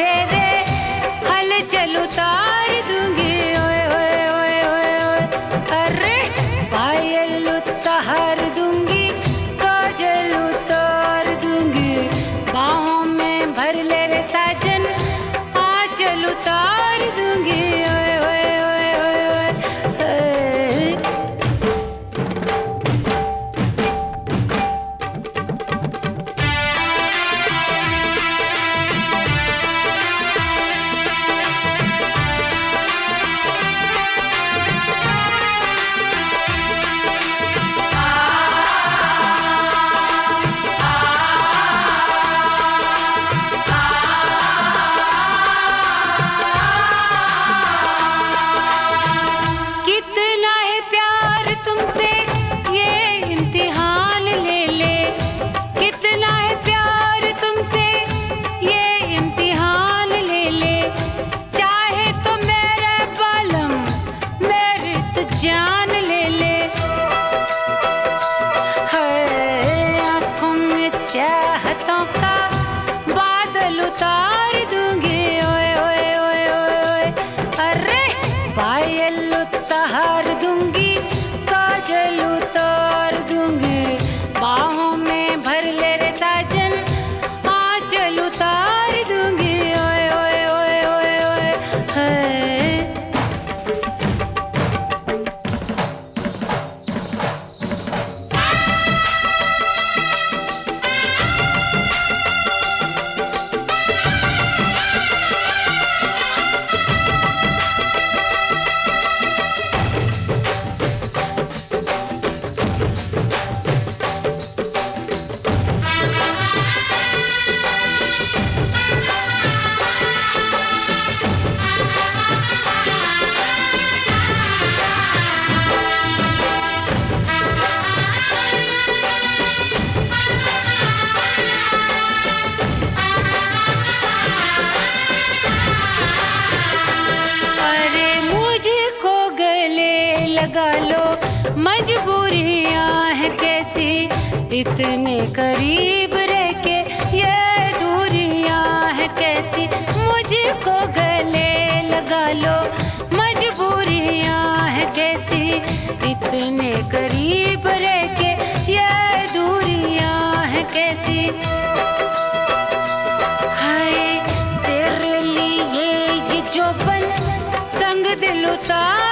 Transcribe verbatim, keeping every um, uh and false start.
तेरे हलचल उतार दूंगी। ओए ओए ओए ओए ओए, अरे पायल उतार दूंगी, काजल उतार दूंगी, बाहों में भर ले रे साजन, आंचल उतार दूंगी। ओए ओए ओए ओए ओए, कितना है प्यार तुमसे ये इम्तिहान ले ले, कितना है प्यार तुमसे ये इम्तिहान ले ले, चाहे तो मेरा बालम मेरी तो जान ले ले। है आँखों में चाहतों का बादल उतार दूंगी। ओए ओए ओए ओए ओए, अरे पायल उतार दूंगी, काजल उतार दूंगी, बाहों में भर ले रे साजन, आंचल उतार दूंगी। ओए ओए ओए ओए ओए, है अरे मुझको गले लगा लो, मजबूरियां हैं कैसी, इतने करीब रह के ये दूरियां हैं कैसी। मुझको गले लगा लो, मजबूरियां हैं कैसी, इतने करीब रह के ये दूरियां हैं कैसी। हाय तेरे लिए ये जो बन संग दिल उतार